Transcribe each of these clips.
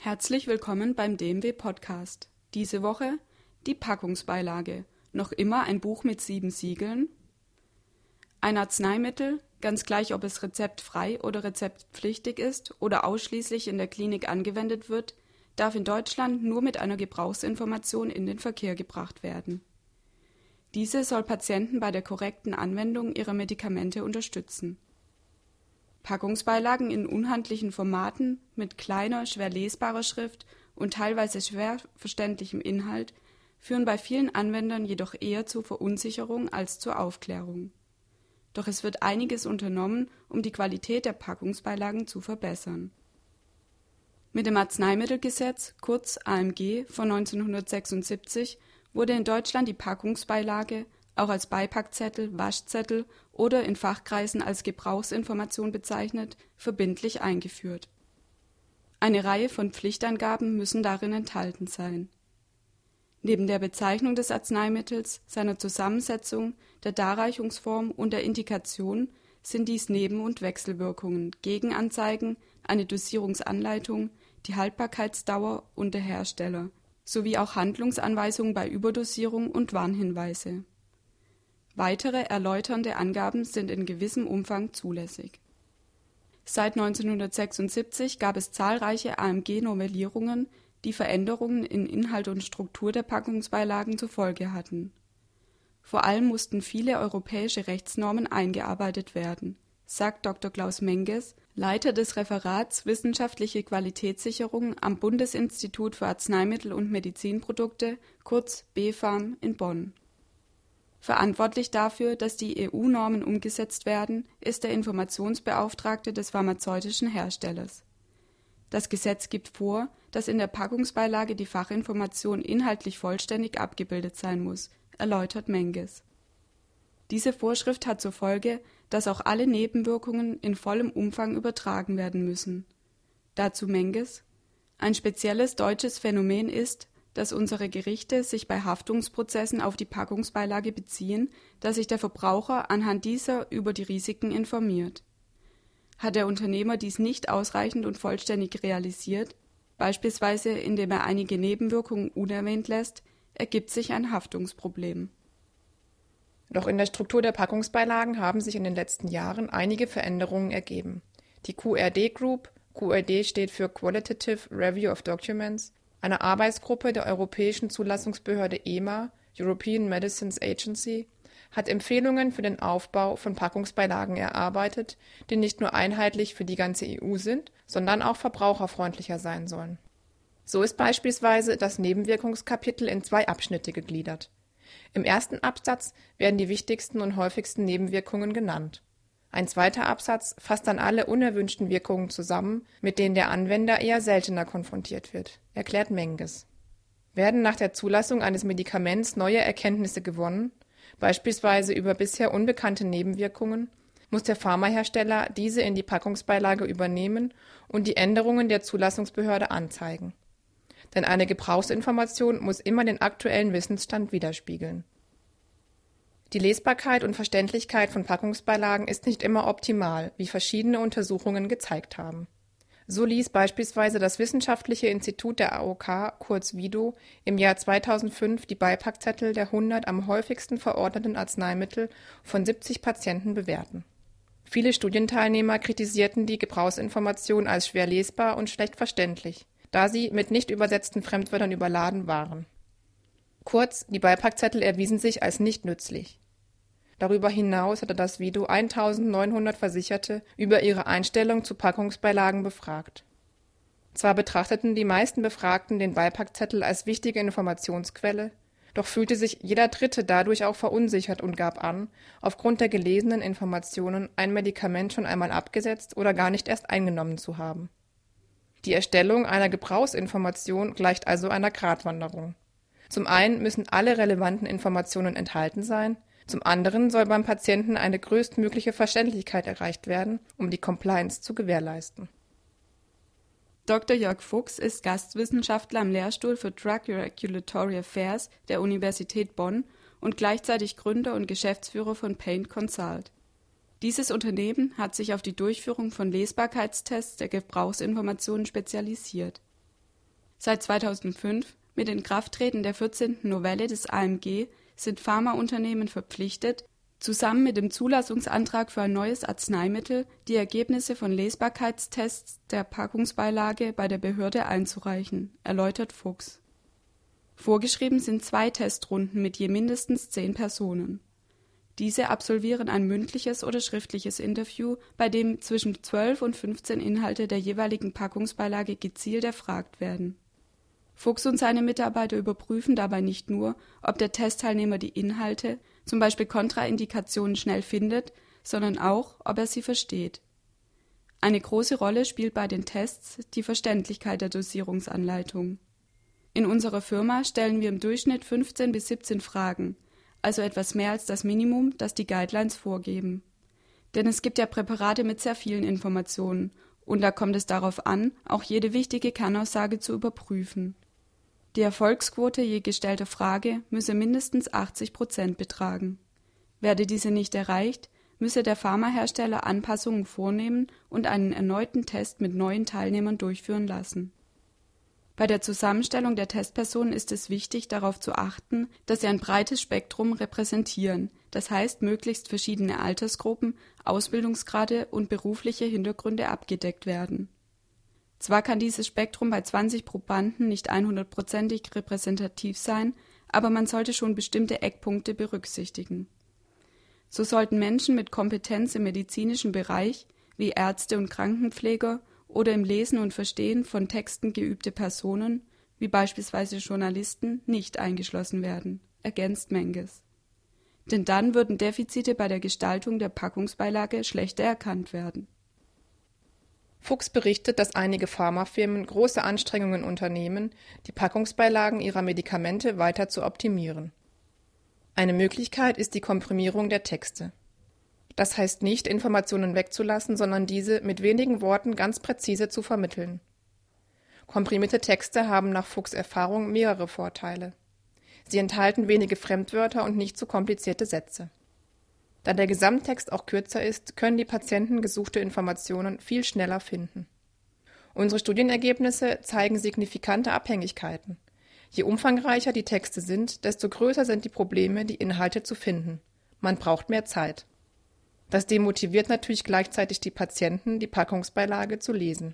Herzlich willkommen beim DMW-Podcast. Diese Woche die Packungsbeilage. Noch immer ein Buch mit 7 Siegeln. Ein Arzneimittel, ganz gleich ob es rezeptfrei oder rezeptpflichtig ist oder ausschließlich in der Klinik angewendet wird, darf in Deutschland nur mit einer Gebrauchsinformation in den Verkehr gebracht werden. Diese soll Patienten bei der korrekten Anwendung ihrer Medikamente unterstützen. Packungsbeilagen in unhandlichen Formaten mit kleiner, schwer lesbarer Schrift und teilweise schwer verständlichem Inhalt führen bei vielen Anwendern jedoch eher zur Verunsicherung als zur Aufklärung. Doch es wird einiges unternommen, um die Qualität der Packungsbeilagen zu verbessern. Mit dem Arzneimittelgesetz, kurz AMG, von 1976 wurde in Deutschland die Packungsbeilage, auch als Beipackzettel, Waschzettel oder in Fachkreisen als Gebrauchsinformation bezeichnet, verbindlich eingeführt. Eine Reihe von Pflichtangaben müssen darin enthalten sein. Neben der Bezeichnung des Arzneimittels, seiner Zusammensetzung, der Darreichungsform und der Indikation sind dies Neben- und Wechselwirkungen, Gegenanzeigen, eine Dosierungsanleitung, die Haltbarkeitsdauer und der Hersteller, sowie auch Handlungsanweisungen bei Überdosierung und Warnhinweise. Weitere erläuternde Angaben sind in gewissem Umfang zulässig. Seit 1976 gab es zahlreiche AMG-Novellierungen, die Veränderungen in Inhalt und Struktur der Packungsbeilagen zur Folge hatten. Vor allem mussten viele europäische Rechtsnormen eingearbeitet werden, sagt Dr. Klaus Menges, Leiter des Referats Wissenschaftliche Qualitätssicherung am Bundesinstitut für Arzneimittel und Medizinprodukte, kurz BfArM in Bonn. Verantwortlich dafür, dass die EU-Normen umgesetzt werden, ist der Informationsbeauftragte des pharmazeutischen Herstellers. Das Gesetz gibt vor, dass in der Packungsbeilage die Fachinformation inhaltlich vollständig abgebildet sein muss, erläutert Menges. Diese Vorschrift hat zur Folge, dass auch alle Nebenwirkungen in vollem Umfang übertragen werden müssen. Dazu Menges: Ein spezielles deutsches Phänomen ist, dass unsere Gerichte sich bei Haftungsprozessen auf die Packungsbeilage beziehen, dass sich der Verbraucher anhand dieser über die Risiken informiert. Hat der Unternehmer dies nicht ausreichend und vollständig realisiert, beispielsweise indem er einige Nebenwirkungen unerwähnt lässt, ergibt sich ein Haftungsproblem. Doch in der Struktur der Packungsbeilagen haben sich in den letzten Jahren einige Veränderungen ergeben. Die QRD Group, QRD steht für Qualitative Review of Documents, eine Arbeitsgruppe der Europäischen Zulassungsbehörde EMA, European Medicines Agency, hat Empfehlungen für den Aufbau von Packungsbeilagen erarbeitet, die nicht nur einheitlich für die ganze EU sind, sondern auch verbraucherfreundlicher sein sollen. So ist beispielsweise das Nebenwirkungskapitel in 2 Abschnitte gegliedert. Im ersten Absatz werden die wichtigsten und häufigsten Nebenwirkungen genannt. Ein zweiter Absatz fasst dann alle unerwünschten Wirkungen zusammen, mit denen der Anwender eher seltener konfrontiert wird, erklärt Menges. Werden nach der Zulassung eines Medikaments neue Erkenntnisse gewonnen, beispielsweise über bisher unbekannte Nebenwirkungen, muss der Pharmahersteller diese in die Packungsbeilage übernehmen und die Änderungen der Zulassungsbehörde anzeigen. Denn eine Gebrauchsinformation muss immer den aktuellen Wissensstand widerspiegeln. Die Lesbarkeit und Verständlichkeit von Packungsbeilagen ist nicht immer optimal, wie verschiedene Untersuchungen gezeigt haben. So ließ beispielsweise das Wissenschaftliche Institut der AOK, kurz WIDO, im Jahr 2005 die Beipackzettel der 100 am häufigsten verordneten Arzneimittel von 70 Patienten bewerten. Viele Studienteilnehmer kritisierten die Gebrauchsinformation als schwer lesbar und schlecht verständlich, da sie mit nicht übersetzten Fremdwörtern überladen waren. Kurz, die Beipackzettel erwiesen sich als nicht nützlich. Darüber hinaus hatte das WIDO 1900 Versicherte über ihre Einstellung zu Packungsbeilagen befragt. Zwar betrachteten die meisten Befragten den Beipackzettel als wichtige Informationsquelle, doch fühlte sich jeder Dritte dadurch auch verunsichert und gab an, aufgrund der gelesenen Informationen ein Medikament schon einmal abgesetzt oder gar nicht erst eingenommen zu haben. Die Erstellung einer Gebrauchsinformation gleicht also einer Gratwanderung. Zum einen müssen alle relevanten Informationen enthalten sein, zum anderen soll beim Patienten eine größtmögliche Verständlichkeit erreicht werden, um die Compliance zu gewährleisten. Dr. Jörg Fuchs ist Gastwissenschaftler am Lehrstuhl für Drug Regulatory Affairs der Universität Bonn und gleichzeitig Gründer und Geschäftsführer von Paint Consult. Dieses Unternehmen hat sich auf die Durchführung von Lesbarkeitstests der Gebrauchsinformationen spezialisiert. Seit 2005, mit Inkrafttreten der 14. Novelle des AMG, sind Pharmaunternehmen verpflichtet, zusammen mit dem Zulassungsantrag für ein neues Arzneimittel die Ergebnisse von Lesbarkeitstests der Packungsbeilage bei der Behörde einzureichen, erläutert Fuchs. Vorgeschrieben sind 2 Testrunden mit je mindestens 10 Personen. Diese absolvieren ein mündliches oder schriftliches Interview, bei dem zwischen 12 und 15 Inhalte der jeweiligen Packungsbeilage gezielt erfragt werden. Fuchs und seine Mitarbeiter überprüfen dabei nicht nur, ob der Testteilnehmer die Inhalte, zum Beispiel Kontraindikationen, schnell findet, sondern auch, ob er sie versteht. Eine große Rolle spielt bei den Tests die Verständlichkeit der Dosierungsanleitung. In unserer Firma stellen wir im Durchschnitt 15 bis 17 Fragen, also etwas mehr als das Minimum, das die Guidelines vorgeben. Denn es gibt ja Präparate mit sehr vielen Informationen, und da kommt es darauf an, auch jede wichtige Kernaussage zu überprüfen. Die Erfolgsquote je gestellter Frage müsse mindestens 80% betragen. Werde diese nicht erreicht, müsse der Pharmahersteller Anpassungen vornehmen und einen erneuten Test mit neuen Teilnehmern durchführen lassen. Bei der Zusammenstellung der Testpersonen ist es wichtig, darauf zu achten, dass sie ein breites Spektrum repräsentieren, das heißt möglichst verschiedene Altersgruppen, Ausbildungsgrade und berufliche Hintergründe abgedeckt werden. Zwar kann dieses Spektrum bei 20 Probanden nicht 100%ig repräsentativ sein, aber man sollte schon bestimmte Eckpunkte berücksichtigen. So sollten Menschen mit Kompetenz im medizinischen Bereich, wie Ärzte und Krankenpfleger, oder im Lesen und Verstehen von Texten geübte Personen, wie beispielsweise Journalisten, nicht eingeschlossen werden, ergänzt Menges. Denn dann würden Defizite bei der Gestaltung der Packungsbeilage schlechter erkannt werden. Fuchs berichtet, dass einige Pharmafirmen große Anstrengungen unternehmen, die Packungsbeilagen ihrer Medikamente weiter zu optimieren. Eine Möglichkeit ist die Komprimierung der Texte. Das heißt nicht, Informationen wegzulassen, sondern diese mit wenigen Worten ganz präzise zu vermitteln. Komprimierte Texte haben nach Fuchs' Erfahrung mehrere Vorteile. Sie enthalten wenige Fremdwörter und nicht zu komplizierte Sätze. Da der Gesamttext auch kürzer ist, können die Patienten gesuchte Informationen viel schneller finden. Unsere Studienergebnisse zeigen signifikante Abhängigkeiten. Je umfangreicher die Texte sind, desto größer sind die Probleme, die Inhalte zu finden. Man braucht mehr Zeit. Das demotiviert natürlich gleichzeitig die Patienten, die Packungsbeilage zu lesen.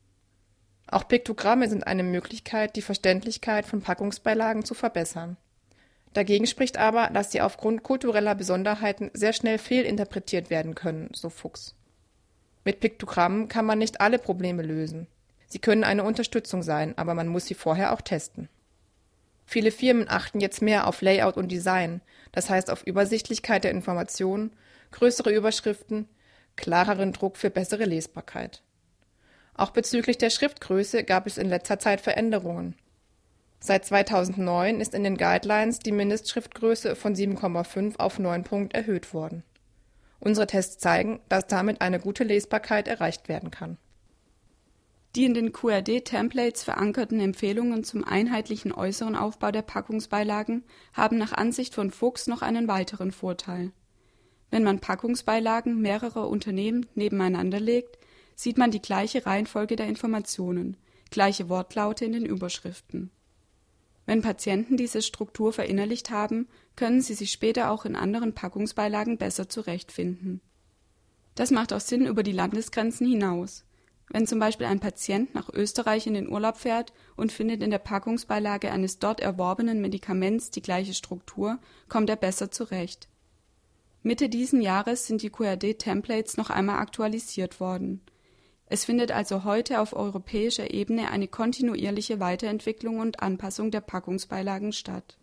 Auch Piktogramme sind eine Möglichkeit, die Verständlichkeit von Packungsbeilagen zu verbessern. Dagegen spricht aber, dass sie aufgrund kultureller Besonderheiten sehr schnell fehlinterpretiert werden können, so Fuchs. Mit Piktogrammen kann man nicht alle Probleme lösen. Sie können eine Unterstützung sein, aber man muss sie vorher auch testen. Viele Firmen achten jetzt mehr auf Layout und Design, das heißt auf Übersichtlichkeit der Informationen, größere Überschriften, klareren Druck für bessere Lesbarkeit. Auch bezüglich der Schriftgröße gab es in letzter Zeit Veränderungen. Seit 2009 ist in den Guidelines die Mindestschriftgröße von 7,5 auf 9 Punkt erhöht worden. Unsere Tests zeigen, dass damit eine gute Lesbarkeit erreicht werden kann. Die in den QRD-Templates verankerten Empfehlungen zum einheitlichen äußeren Aufbau der Packungsbeilagen haben nach Ansicht von Fuchs noch einen weiteren Vorteil. Wenn man Packungsbeilagen mehrerer Unternehmen nebeneinander legt, sieht man die gleiche Reihenfolge der Informationen, gleiche Wortlaute in den Überschriften. Wenn Patienten diese Struktur verinnerlicht haben, können sie sich später auch in anderen Packungsbeilagen besser zurechtfinden. Das macht auch Sinn über die Landesgrenzen hinaus. Wenn zum Beispiel ein Patient nach Österreich in den Urlaub fährt und findet in der Packungsbeilage eines dort erworbenen Medikaments die gleiche Struktur, kommt er besser zurecht. Mitte diesen Jahres sind die QRD-Templates noch einmal aktualisiert worden. Es findet also heute auf europäischer Ebene eine kontinuierliche Weiterentwicklung und Anpassung der Packungsbeilagen statt.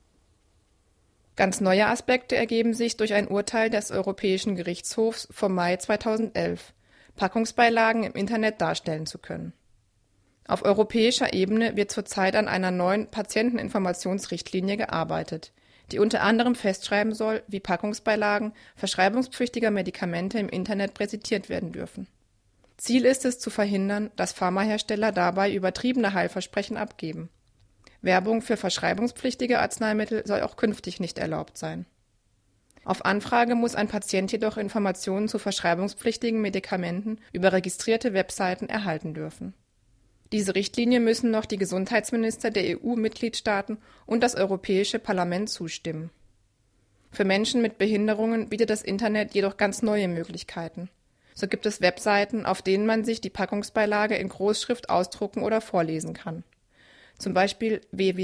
Ganz neue Aspekte ergeben sich durch ein Urteil des Europäischen Gerichtshofs vom Mai 2011, Packungsbeilagen im Internet darstellen zu können. Auf europäischer Ebene wird zurzeit an einer neuen Patienteninformationsrichtlinie gearbeitet, die unter anderem festschreiben soll, wie Packungsbeilagen verschreibungspflichtiger Medikamente im Internet präsentiert werden dürfen. Ziel ist es, zu verhindern, dass Pharmahersteller dabei übertriebene Heilversprechen abgeben. Werbung für verschreibungspflichtige Arzneimittel soll auch künftig nicht erlaubt sein. Auf Anfrage muss ein Patient jedoch Informationen zu verschreibungspflichtigen Medikamenten über registrierte Webseiten erhalten dürfen. Diese Richtlinie müssen noch die Gesundheitsminister der EU-Mitgliedstaaten und das Europäische Parlament zustimmen. Für Menschen mit Behinderungen bietet das Internet jedoch ganz neue Möglichkeiten. So gibt es Webseiten, auf denen man sich die Packungsbeilage in Großschrift ausdrucken oder vorlesen kann. Zum Beispiel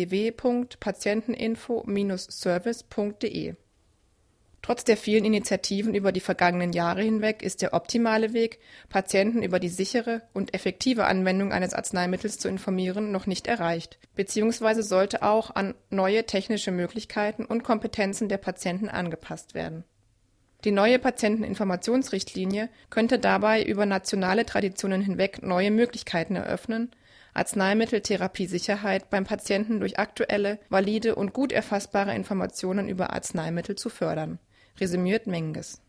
www.patienteninfo-service.de. Trotz der vielen Initiativen über die vergangenen Jahre hinweg ist der optimale Weg, Patienten über die sichere und effektive Anwendung eines Arzneimittels zu informieren, noch nicht erreicht, beziehungsweise sollte auch an neue technische Möglichkeiten und Kompetenzen der Patienten angepasst werden. Die neue Patienteninformationsrichtlinie könnte dabei über nationale Traditionen hinweg neue Möglichkeiten eröffnen, Arzneimitteltherapiesicherheit beim Patienten durch aktuelle, valide und gut erfassbare Informationen über Arzneimittel zu fördern, resümiert Menges.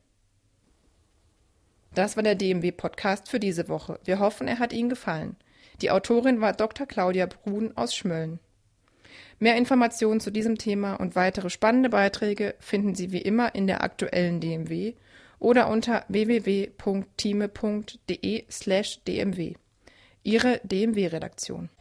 Das war der DMW-Podcast für diese Woche. Wir hoffen, er hat Ihnen gefallen. Die Autorin war Dr. Claudia Brun aus Schmölln. Mehr Informationen zu diesem Thema und weitere spannende Beiträge finden Sie wie immer in der aktuellen DMW oder unter www.time.de/dmw. Ihre DMW-Redaktion.